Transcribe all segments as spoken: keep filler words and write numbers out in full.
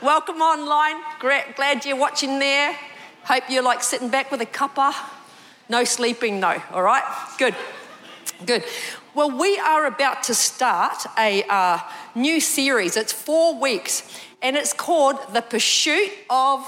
Welcome online. Great, glad you're watching there. Hope you're like sitting back with a cuppa. No sleeping, no. All right? Good. Good. Well, we are about to start a uh, new series. It's four weeks, and it's called The Pursuit of...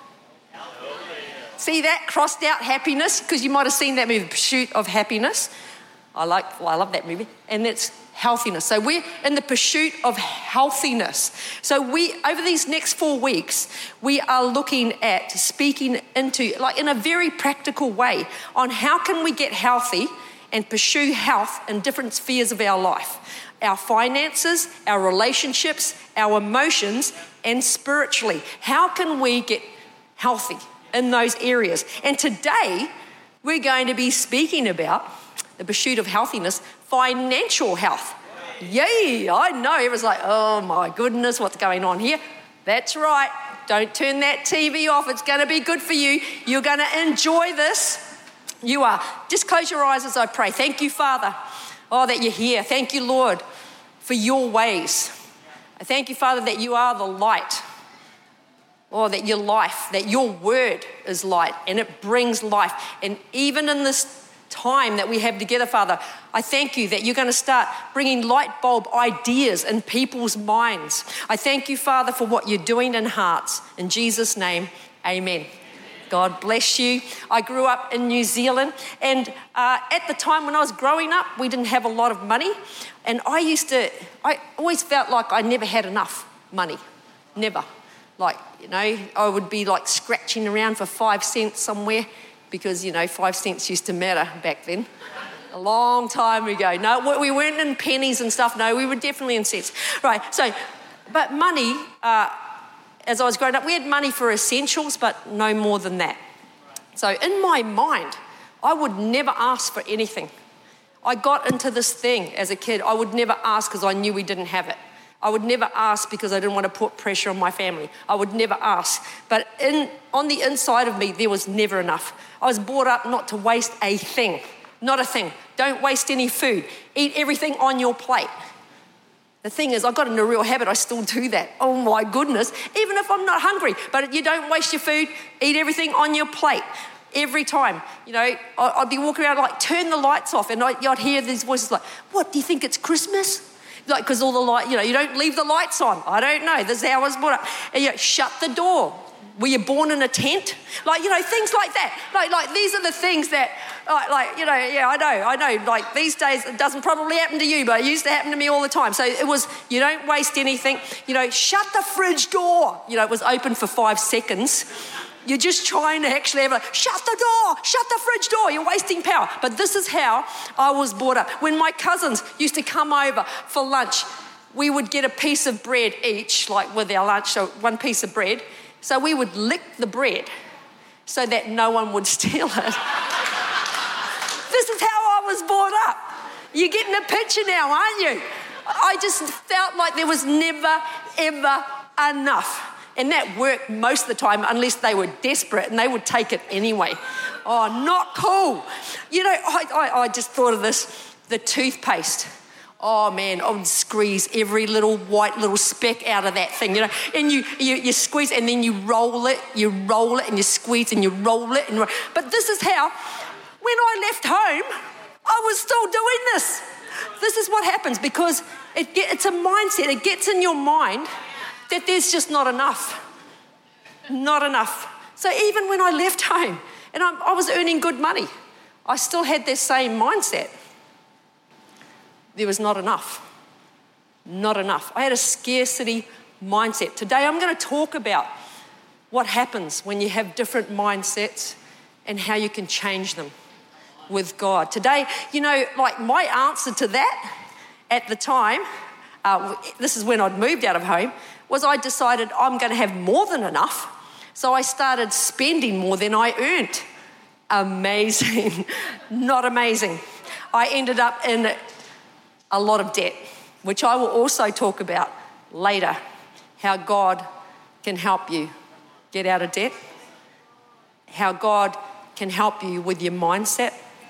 See that? Crossed out happiness, because you might have seen that movie, The Pursuit of Happiness. I like, well, I love that movie. And it's healthiness. So we're in the pursuit of healthiness. So we, over these next four weeks, we are looking at speaking into, like in a very practical way, on how can we get healthy and pursue health in different spheres of our life. Our finances, our relationships, our emotions, and spiritually. How can we get healthy in those areas? And today, we're going to be speaking about the pursuit of healthiness, financial health. Yay, I know. Everyone's like, oh my goodness, what's going on here? That's right. Don't turn that T V off. It's going to be good for you. You're going to enjoy this. You are. Just close your eyes as I pray. Thank you, Father. Oh, that you're here. Thank you, Lord, for your ways. I thank you, Father, that you are the light. Oh, that your life, that your word is light and it brings life. And even in this time that we have together, Father, I thank you that you're going to start bringing light bulb ideas in people's minds. I thank you, Father, for what you're doing in hearts. In Jesus' name, amen. God bless you. I grew up in New Zealand, and uh, at the time when I was growing up, we didn't have a lot of money, and I used to, I always felt like I never had enough money. Never. Like, you know, I would be like scratching around for five cents somewhere, because, you know, five cents used to matter back then. A long time ago. No, we weren't in pennies and stuff. No, we were definitely in cents. Right, so, but money, uh, as I was growing up, we had money for essentials, but no more than that. So in my mind, I would never ask for anything. I got into this thing as a kid. I would never ask because I knew we didn't have it. I would never ask because I didn't want to put pressure on my family. I would never ask. But in, on the inside of me, there was never enough. I was brought up not to waste a thing. Not a thing. Don't waste any food. Eat everything on your plate. The thing is, I got in a real habit. I still do that. Oh my goodness. Even if I'm not hungry. But you don't waste your food. Eat everything on your plate. Every time. You know, I'd be walking around like, turn the lights off. And I'd hear these voices like, what, do you think it's Christmas? Like, because all the light, you know, you don't leave the lights on. I don't know. This is how I was brought up. And you know, shut the door. Were you born in a tent? Like, you know, things like that. Like, like these are the things that, like, like, you know, yeah, I know, I know. Like, these days, it doesn't probably happen to you, but it used to happen to me all the time. So it was, you don't waste anything. You know, shut the fridge door. You know, it was open for five seconds. You're just trying to actually have like, shut the door, shut the fridge door. You're wasting power. But this is how I was brought up. When my cousins used to come over for lunch, we would get a piece of bread each, like with our lunch, so one piece of bread. So we would lick the bread so that no one would steal it. This is how I was brought up. You're getting a picture now, aren't you? I just felt like there was never, ever enough. And that worked most of the time unless they were desperate and they would take it anyway. Oh, not cool. You know, I, I, I just thought of this, the toothpaste. Oh man, I would squeeze every little white little speck out of that thing, you know. And you, you, you squeeze and then you roll it, you roll it and you squeeze and you roll it. And roll. But this is how, when I left home, I was still doing this. This is what happens because it get, it's a mindset. It gets in your mind that there's just not enough. Not enough. So even when I left home and I, I was earning good money, I still had that same mindset. There was not enough. Not enough. I had a scarcity mindset. Today I'm going to talk about what happens when you have different mindsets and how you can change them with God. Today, you know, like my answer to that at the time, uh, this is when I'd moved out of home, was I decided I'm going to have more than enough. So I started spending more than I earned. Amazing. Not amazing. I ended up in a lot of debt, which I will also talk about later, how God can help you get out of debt, how God can help you with your mindset.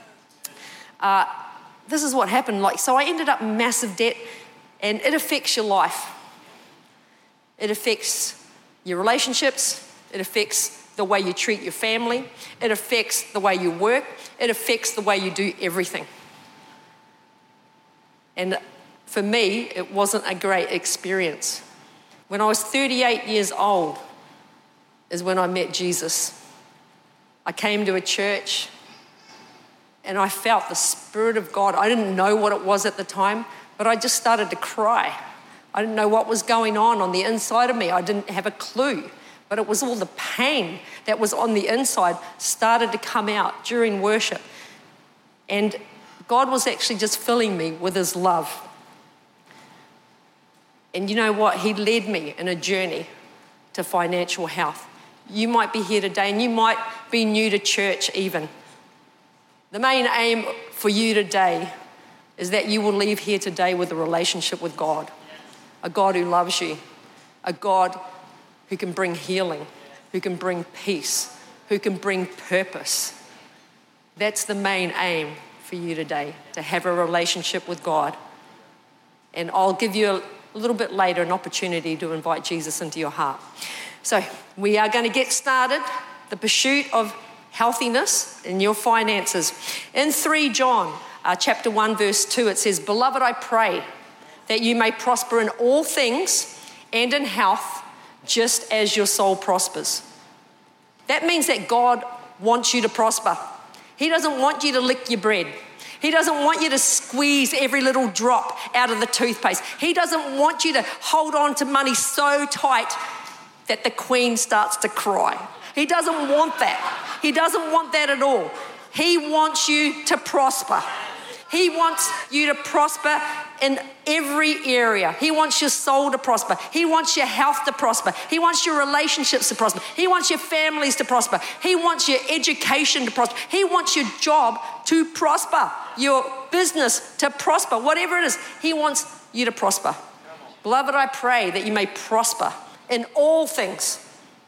Uh, this is what happened. Like, so I ended up in massive debt, and it affects your life. It affects your relationships, it affects the way you treat your family, it affects the way you work, it affects the way you do everything. And for me, it wasn't a great experience. When I was thirty-eight years old is when I met Jesus. I came to a church and I felt the Spirit of God. I didn't know what it was at the time, but I just started to cry. I didn't know what was going on on the inside of me. I didn't have a clue, but it was all the pain that was on the inside started to come out during worship. And God was actually just filling me with his love. And you know what? He led me in a journey to financial health. You might be here today and you might be new to church even. The main aim for you today is that you will leave here today with a relationship with God. A God who loves you. A God who can bring healing, who can bring peace, who can bring purpose. That's the main aim for you today, to have a relationship with God. And I'll give you a a little bit later an opportunity to invite Jesus into your heart. So we are going to get started, the pursuit of healthiness in your finances. In three John uh, chapter one verse two, it says, "Beloved, I pray that you may prosper in all things and in health, just as your soul prospers." That means that God wants you to prosper. He doesn't want you to lick your bread. He doesn't want you to squeeze every little drop out of the toothpaste. He doesn't want you to hold on to money so tight that the Queen starts to cry. He doesn't want that. He doesn't want that at all. He wants you to prosper. He wants you to prosper in every area. He wants your soul to prosper. He wants your health to prosper. He wants your relationships to prosper. He wants your families to prosper. He wants your education to prosper. He wants your job to prosper, your business to prosper, whatever it is. He wants you to prosper. Beloved, I pray that you may prosper in all things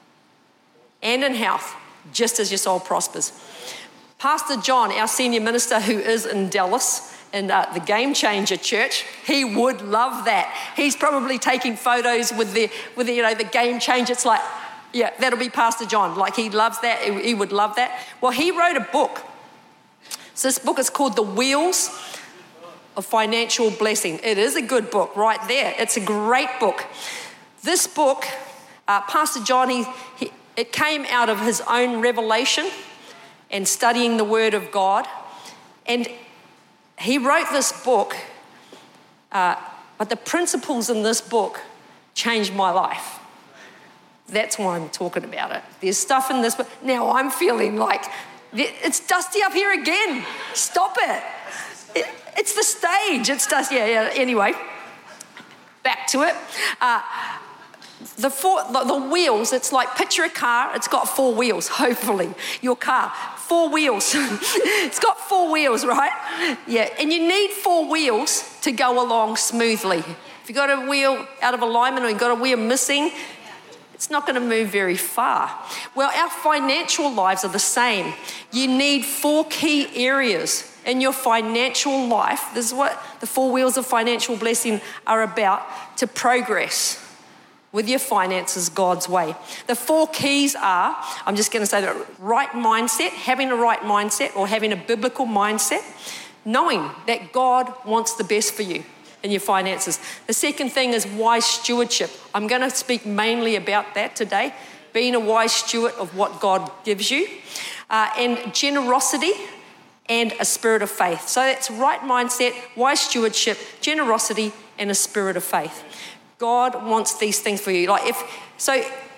and in health, just as your soul prospers. Pastor John, our senior minister who is in Dallas, in uh, the Game Changer Church, he would love that. He's probably taking photos with the, with the, you know, the Game Changer. It's like, yeah, that'll be Pastor John. Like he loves that. He, he would love that. Well, he wrote a book. So this book is called The Wheels of Financial Blessing. It is a good book right there. It's a great book. This book, uh, Pastor John, he, he, it came out of his own revelation and studying the Word of God. And he wrote this book, uh, but the principles in this book changed my life. That's why I'm talking about it. There's stuff in this book. Now I'm feeling like it's dusty up here again. Stop it. it it's the stage. It's dusty. Yeah, yeah. Anyway, back to it. Uh, The, four, the, the wheels, it's like, picture a car, it's got four wheels, hopefully, your car, four wheels. It's got four wheels, right? Yeah, and you need four wheels to go along smoothly. If you've got a wheel out of alignment or you've got a wheel missing, it's not going to move very far. Well, our financial lives are the same. You need four key areas in your financial life. This is what the four wheels of financial blessing are about, to progress with your finances God's way. The four keys are, I'm just going to say the right mindset, having a right mindset or having a biblical mindset, knowing that God wants the best for you in your finances. The second thing is wise stewardship. I'm going to speak mainly about that today, being a wise steward of what God gives you, uh, and generosity and a spirit of faith. So that's right mindset, wise stewardship, generosity, and a spirit of faith. God wants these things for you. Like if so,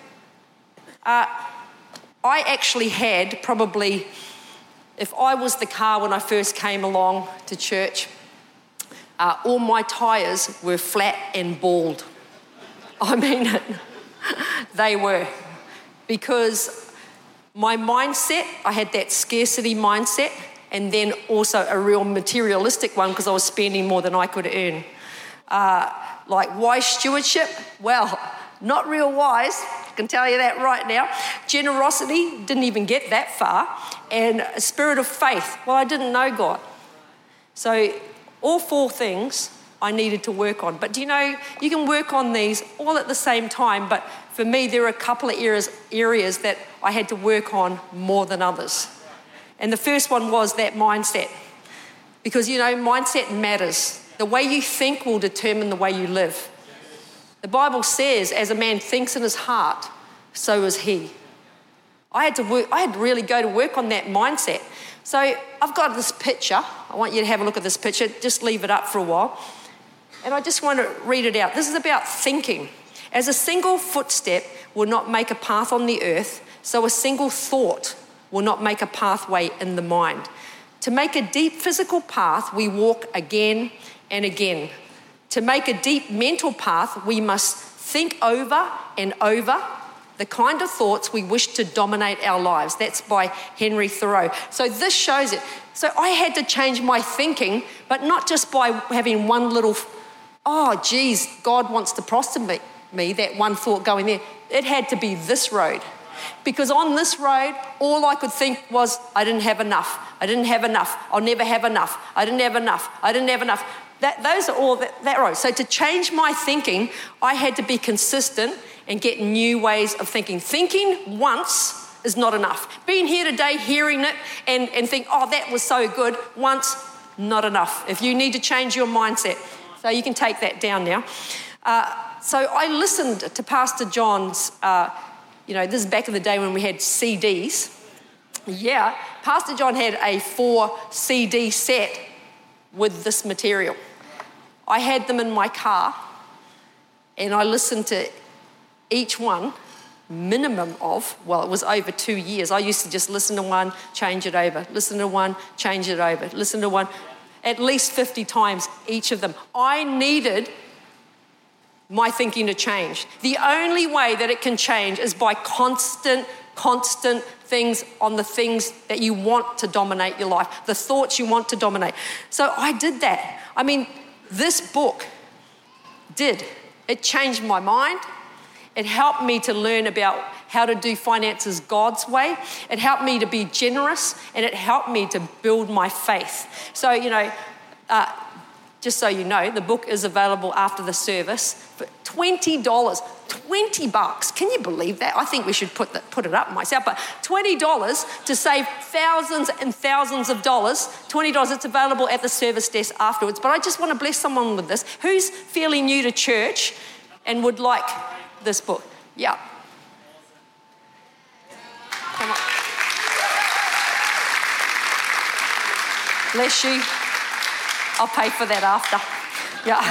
uh, I actually had probably, if I was the car when I first came along to church, uh, all my tyres were flat and bald. I mean, they were, because my mindset, I had that scarcity mindset, and then also a real materialistic one because I was spending more than I could earn. Uh, Like wise stewardship, well, not real wise, I can tell you that right now. Generosity, didn't even get that far. And a spirit of faith, well, I didn't know God. So all four things I needed to work on. But do you know, you can work on these all at the same time, but for me, there are a couple of areas, areas that I had to work on more than others. And the first one was that mindset. Because, you know, mindset matters. The way you think will determine the way you live. The Bible says, as a man thinks in his heart, so is he. I had to work, I had to really go to work on that mindset. So I've got this picture. I want you to have a look at this picture. Just leave it up for a while. And I just want to read it out. This is about thinking. As a single footstep will not make a path on the earth, so a single thought will not make a pathway in the mind. To make a deep physical path, we walk again and again. To make a deep mental path, we must think over and over the kind of thoughts we wish to dominate our lives. That's by Henry Thoreau. So this shows it. So I had to change my thinking, but not just by having one little, oh, geez, God wants to prosper me, me, that one thought going there. It had to be this road. Because on this road, all I could think was, I didn't have enough. I didn't have enough. I'll never have enough. I didn't have enough. I didn't have enough. That, those are all that, that road. So to change my thinking, I had to be consistent and get new ways of thinking. Thinking once is not enough. Being here today, hearing it, and, and think, oh, that was so good, once, not enough. If you need to change your mindset. So you can take that down now. Uh, so I listened to Pastor John's, uh, you know, this is back in the day when we had C Ds. Yeah, Pastor John had a four C D set with this material. I had them in my car, and I listened to each one, minimum of, well, it was over two years. I used to just listen to one, change it over, listen to one, change it over, listen to one, at least fifty times each of them. I needed my thinking to change. The only way that it can change is by constant, constant things on the things that you want to dominate your life, the thoughts you want to dominate. So I did that. I mean, this book did. It changed my mind. It helped me to learn about how to do finances God's way. It helped me to be generous, and it helped me to build my faith. So, you know, uh, just so you know, the book is available after the service for twenty dollars. twenty bucks. Can you believe that? I think we should put, the, put it up myself. But twenty dollars to save thousands and thousands of dollars. twenty dollars, it's available at the service desk afterwards. But I just want to bless someone with this. Who's fairly new to church and would like this book? Yeah. Come on. Bless you. I'll pay for that after. Yeah.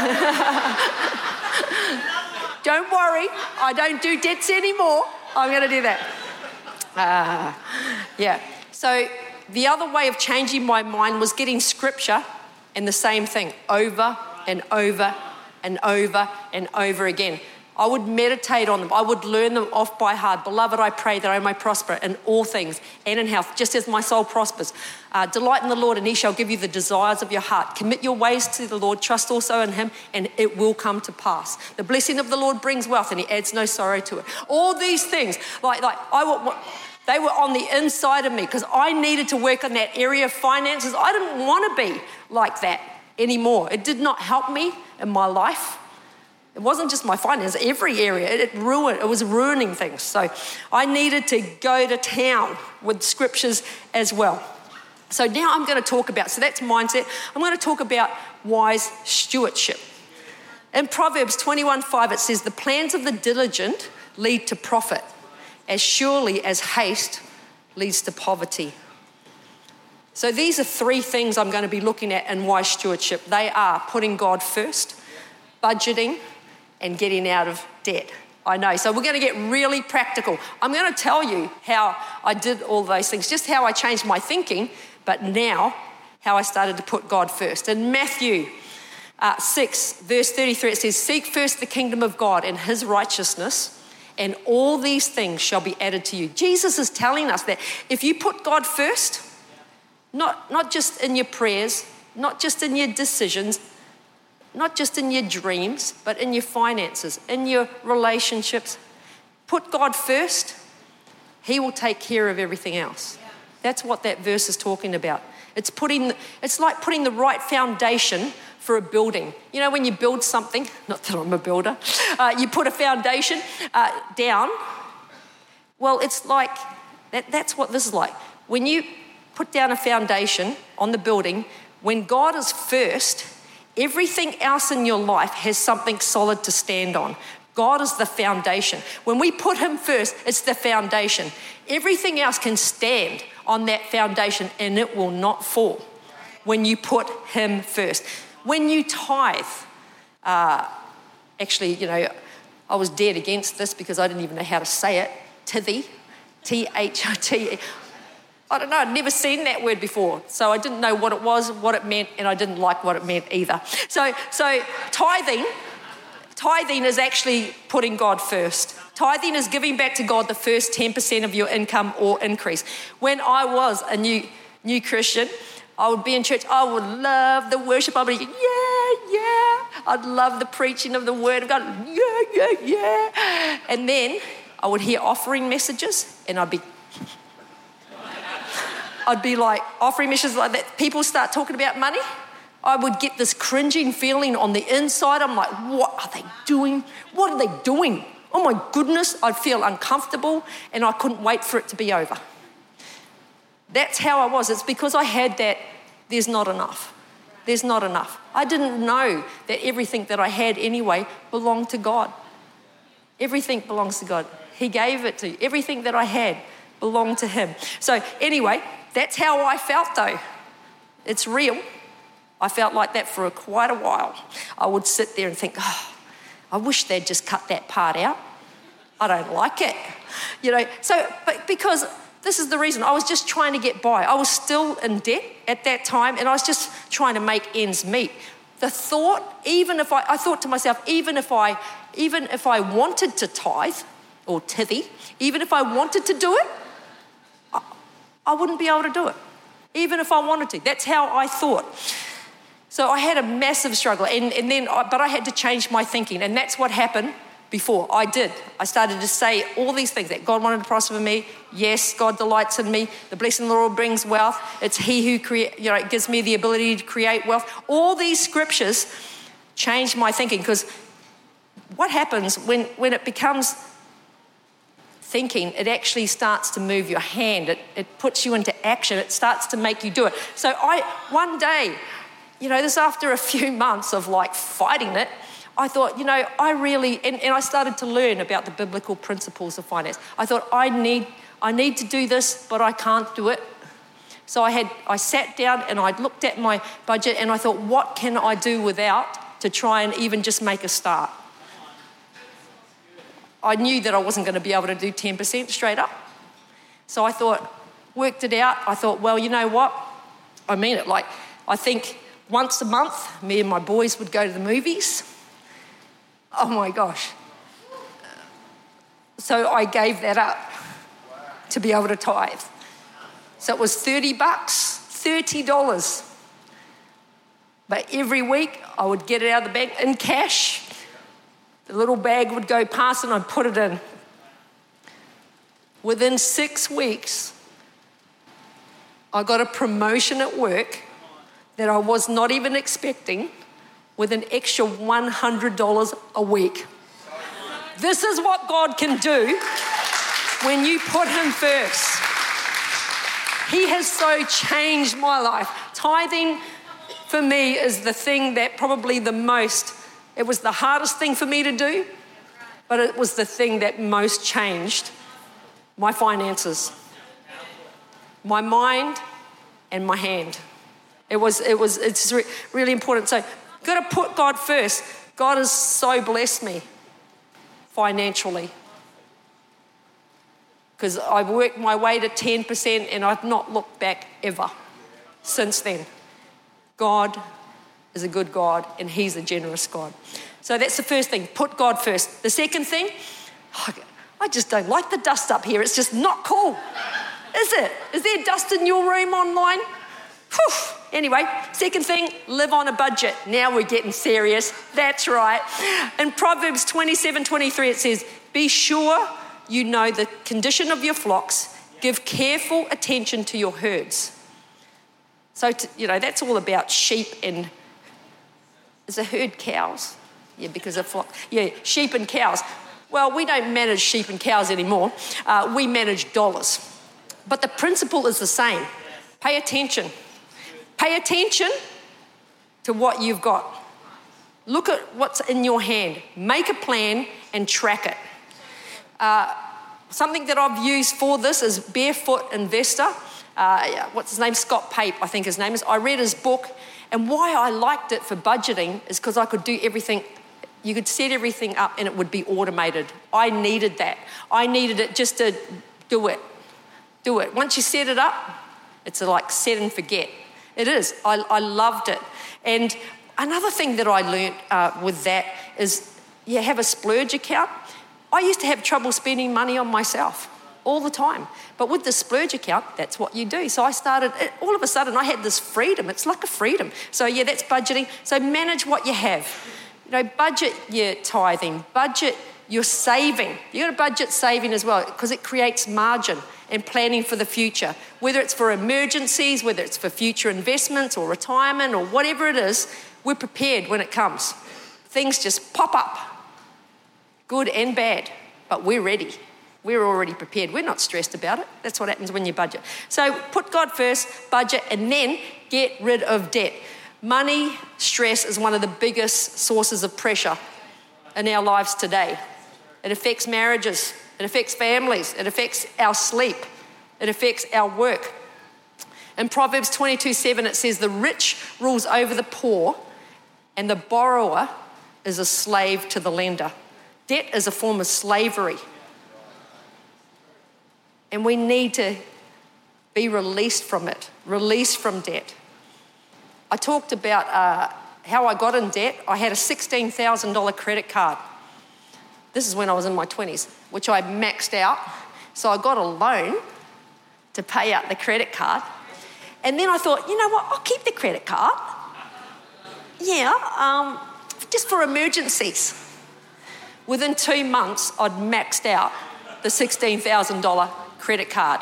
Don't worry, I don't do debts anymore. I'm going to do that. Uh, yeah. So the other way of changing my mind was getting scripture and the same thing over and over and over and over again. I would meditate on them. I would learn them off by heart. Beloved, I pray that I may prosper in all things and in health, just as my soul prospers. Uh, delight in the Lord, and he shall give you the desires of your heart. Commit your ways to the Lord. Trust also in him, and it will come to pass. The blessing of the Lord brings wealth, and he adds no sorrow to it. All these things, like, like I would, they were on the inside of me because I needed to work on that area of finances. I didn't want to be like that anymore. It did not help me in my life. It wasn't just my finance, every area. It, it ruined, it was ruining things. So I needed to go to town with scriptures as well. So now I'm going to talk about, so that's mindset. I'm going to talk about wise stewardship. In Proverbs twenty-one five, it says, the plans of the diligent lead to profit, as surely as haste leads to poverty. So these are three things I'm going to be looking at in wise stewardship. They are putting God first, budgeting, and getting out of debt. I know. So we're going to get really practical. I'm going to tell you how I did all those things, just how I changed my thinking, but now how I started to put God first. In Matthew uh, six, verse thirty-three, it says, seek first the kingdom of God and his righteousness, and all these things shall be added to you. Jesus is telling us that if you put God first, not, not just in your prayers, not just in your decisions, not just in your dreams, but in your finances, in your relationships. Put God first, he will take care of everything else. That's what that verse is talking about. It's putting, it's like putting the right foundation for a building. You know, when you build something, not that I'm a builder, uh, you put a foundation uh, down. Well, it's like, that, that's what this is like. When you put down a foundation on the building, when God is first, everything else in your life has something solid to stand on. God is the foundation. When we put him first, it's the foundation. Everything else can stand on that foundation and it will not fall when you put him first. When you tithe, uh, actually, you know, I was dead against this because I didn't even know how to say it. Tithe, T H I T. I don't know, I'd never seen that word before. So I didn't know what it was, what it meant, and I didn't like what it meant either. So, so tithing, tithing is actually putting God first. Tithing is giving back to God the first ten percent of your income or increase. When I was a new new Christian, I would be in church, I would love the worship. I'd be, yeah, yeah. I'd love the preaching of the word of God, yeah, yeah, yeah. And then I would hear offering messages and I'd be, I'd be like, offering messages like that. People start talking about money. I would get this cringing feeling on the inside. I'm like, what are they doing? What are they doing? Oh my goodness, I'd feel uncomfortable and I couldn't wait for it to be over. That's how I was. It's because I had that, there's not enough. There's not enough. I didn't know that everything that I had anyway belonged to God. Everything belongs to God. He gave it to you. Everything that I had belonged to him. So anyway, that's how I felt though. It's real. I felt like that for a, quite a while. I would sit there and think, oh, I wish they'd just cut that part out. I don't like it. You know, so, but because this is the reason. I was just trying to get by. I was still in debt at that time and I was just trying to make ends meet. The thought, even if I, I thought to myself, even if I, even if I wanted to tithe or tithe, even if I wanted to do it, I, I wouldn't be able to do it. Even if I wanted to. That's how I thought. So I had a massive struggle and, and then, I, but I had to change my thinking and that's what happened before. I did. I started to say all these things that God wanted to prosper me. Yes, God delights in me. The blessing of the Lord brings wealth. It's he who create, you know, it gives me the ability to create wealth. All these scriptures changed my thinking because what happens when, when it becomes thinking, it actually starts to move your hand. It, it puts you into action. It starts to make you do it. So I, one day, you know, this after a few months of like fighting it, I thought, you know, I really, and, and I started to learn about the biblical principles of finance. I thought, I need, I need to do this, but I can't do it. So I had, I sat down and I looked at my budget and I thought, what can I do without to try and even just make a start? I knew that I wasn't going to be able to do ten percent straight up. So I thought, worked it out. I thought, well, you know what? I mean it. Like, I think once a month, me and my boys would go to the movies. Oh my gosh. So I gave that up to be able to tithe. So it was thirty bucks, thirty dollars. But every week I would get it out of the bank in cash. The little bag would go past and I'd put it in. Within six weeks, I got a promotion at work that I was not even expecting, with an extra one hundred dollars a week. This is what God can do when you put him first. He has so changed my life. Tithing for me is the thing that probably the most, it was the hardest thing for me to do, but it was the thing that most changed my finances, my mind and my hand. It was, it was, it's re- really important. So, got to put God first. God has so blessed me financially because I've worked my way to ten percent and I've not looked back ever since then. God is a good God and he's a generous God. So that's the first thing, put God first. The second thing, I just don't like the dust up here. It's just not cool. Is it? Is there dust in your room online? Whew. Anyway, second thing, live on a budget. Now we're getting serious. That's right. In Proverbs twenty-seven twenty-three, it says, be sure you know the condition of your flocks. Give careful attention to your herds. So, to, you know, that's all about sheep and is a herd cows. Yeah, because of flock. Yeah, sheep and cows. Well, we don't manage sheep and cows anymore. Uh, we manage dollars. But the principle is the same. Pay attention. Pay attention to what you've got. Look at what's in your hand. Make a plan and track it. Uh, something that I've used for this is Barefoot Investor. Uh, what's his name? Scott Pape, I think his name is. I read his book, and why I liked it for budgeting is because I could do everything. You could set everything up and it would be automated. I needed that. I needed it just to do it. Do it. Once you set it up, it's like set and forget. It is. I, I loved it. And another thing that I learnt uh, with that is you have a splurge account. I used to have trouble spending money on myself all the time. But with the splurge account, that's what you do. So I started, all of a sudden I had this freedom. It's like a freedom. So yeah, that's budgeting. So manage what you have. You know, budget your tithing, budget your saving. You got to budget saving as well because it creates margin and planning for the future. Whether it's for emergencies, whether it's for future investments or retirement or whatever it is, we're prepared when it comes. Things just pop up, good and bad, but we're ready. We're already prepared. We're not stressed about it. That's what happens when you budget. So put God first, budget, and then get rid of debt. Money stress is one of the biggest sources of pressure in our lives today. It affects marriages. It affects families. It affects our sleep. It affects our work. In Proverbs twenty-two seven, it says, the rich rules over the poor and the borrower is a slave to the lender. Debt is a form of slavery. And we need to be released from it, released from debt. I talked about uh, how I got in debt. I had a sixteen thousand dollars credit card. This is when I was in my twenties, which I maxed out. So I got a loan to pay out the credit card. And then I thought, you know what, I'll keep the credit card. Yeah, um, just for emergencies. Within two months, I'd maxed out the sixteen thousand dollars credit card.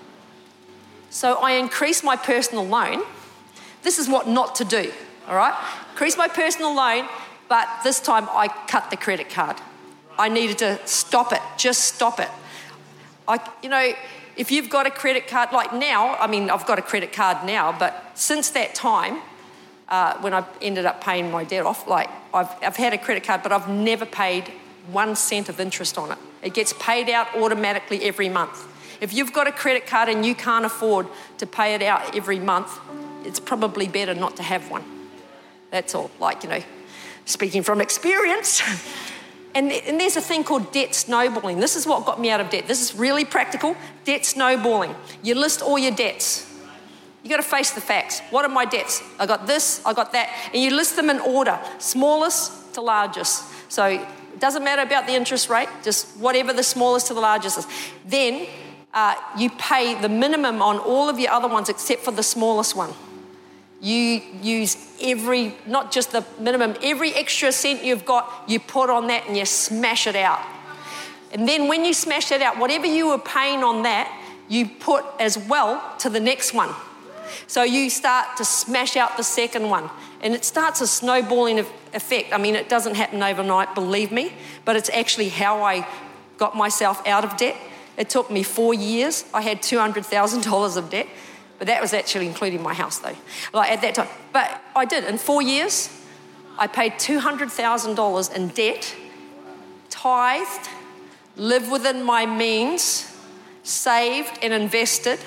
So I increased my personal loan. This is what not to do, all right? Increase my personal loan, but this time I cut the credit card. I needed to stop it, just stop it. I, you know, if you've got a credit card, like now, I mean, I've got a credit card now, but since that time, uh, when I ended up paying my debt off, like I've, I've had a credit card, but I've never paid one cent of interest on it. It gets paid out automatically every month. If you've got a credit card and you can't afford to pay it out every month, it's probably better not to have one. That's all, like, you know, speaking from experience. And, and there's a thing called debt snowballing. This is what got me out of debt. This is really practical. Debt snowballing. You list all your debts. You got to face the facts. What are my debts? I got this, I got that. And you list them in order, smallest to largest. So it doesn't matter about the interest rate, just whatever the smallest to the largest is. Then uh, you pay the minimum on all of your other ones except for the smallest one. You use every, not just the minimum, every extra cent you've got, you put on that and you smash it out. And then when you smash that out, whatever you were paying on that, you put as well to the next one. So you start to smash out the second one. And it starts a snowballing effect. I mean, it doesn't happen overnight, believe me, but it's actually how I got myself out of debt. It took me four years. I had two hundred thousand dollars of debt. But that was actually including my house, though, like at that time. But I did. In four years, I paid two hundred thousand dollars in debt, tithed, lived within my means, saved and invested.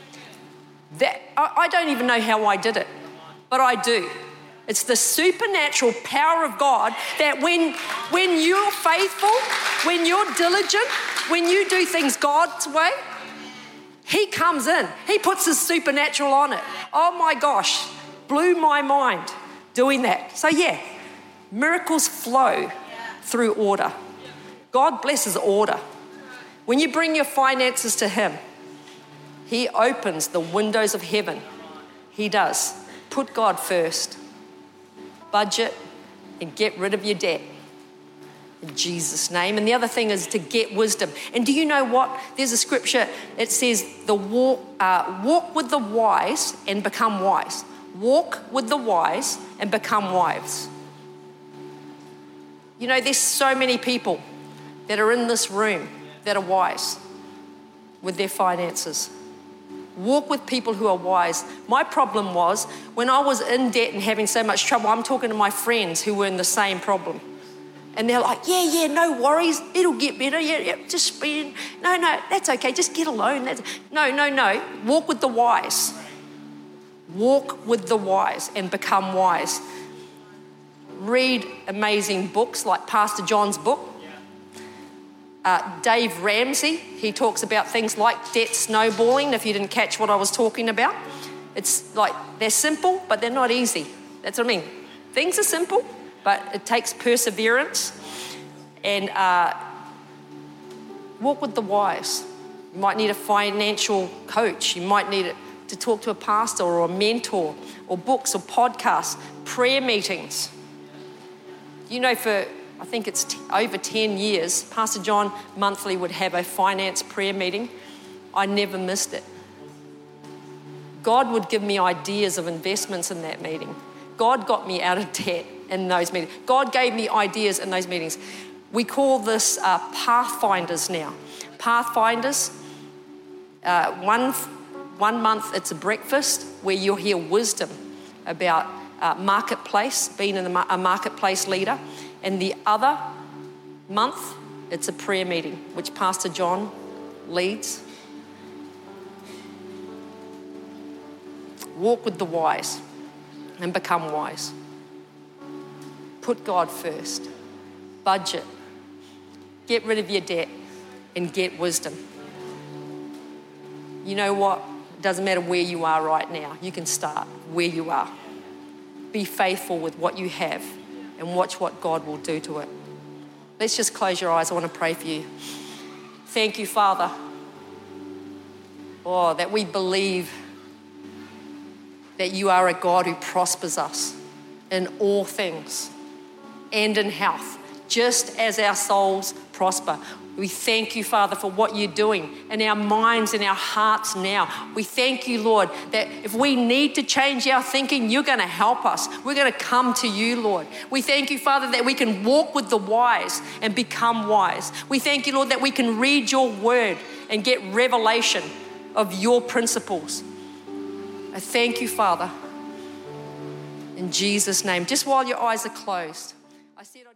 That I, I don't even know how I did it, but I do. It's the supernatural power of God that when, when you're faithful, when you're diligent, when you do things God's way, He comes in. He puts His supernatural on it. Oh my gosh, blew my mind doing that. So yeah, miracles flow through order. God blesses order. When you bring your finances to Him, He opens the windows of heaven. He does. Put God first. Budget and get rid of your debt. In Jesus' name. And the other thing is to get wisdom. And do you know what? There's a scripture, it says, the walk, uh, walk with the wise and become wise. Walk with the wise and become wise. You know, there's so many people that are in this room that are wise with their finances. Walk with people who are wise. My problem was when I was in debt and having so much trouble, I'm talking to my friends who were in the same problem. And they're like, yeah, yeah, no worries. It'll get better. Yeah, yeah, just spend. No, no, that's okay. Just get a loan. That's... No, no, no. Walk with the wise. Walk with the wise and become wise. Read amazing books like Pastor John's book. Uh, Dave Ramsey, he talks about things like debt snowballing, if you didn't catch what I was talking about. It's like they're simple, but they're not easy. That's what I mean. Things are simple, but it takes perseverance. And uh, walk with the wise. You might need a financial coach. You might need to talk to a pastor or a mentor, or books or podcasts, prayer meetings. You know, for I think it's t- over ten years, Pastor John monthly would have a finance prayer meeting. I never missed it. God would give me ideas of investments in that meeting. God got me out of debt in those meetings. God gave me ideas in those meetings. We call this uh, Pathfinders now. Pathfinders, uh, one, one month it's a breakfast where you'll hear wisdom about uh, marketplace, being in a marketplace leader. And the other month, it's a prayer meeting, which Pastor John leads. Walk with the wise and become wise. Put God first. Budget. Get rid of your debt and get wisdom. You know what? It doesn't matter where you are right now. You can start where you are. Be faithful with what you have and watch what God will do to it. Let's just close your eyes. I want to pray for you. Thank you, Father. Oh, that we believe that you are a God who prospers us in all things and in health, just as our souls prosper. We thank you, Father, for what you're doing in our minds and our hearts now. We thank you, Lord, that if we need to change our thinking, you're going to help us. We're going to come to you, Lord. We thank you, Father, that we can walk with the wise and become wise. We thank you, Lord, that we can read your word and get revelation of your principles. I thank you, Father, in Jesus' name. Just while your eyes are closed, I said I'd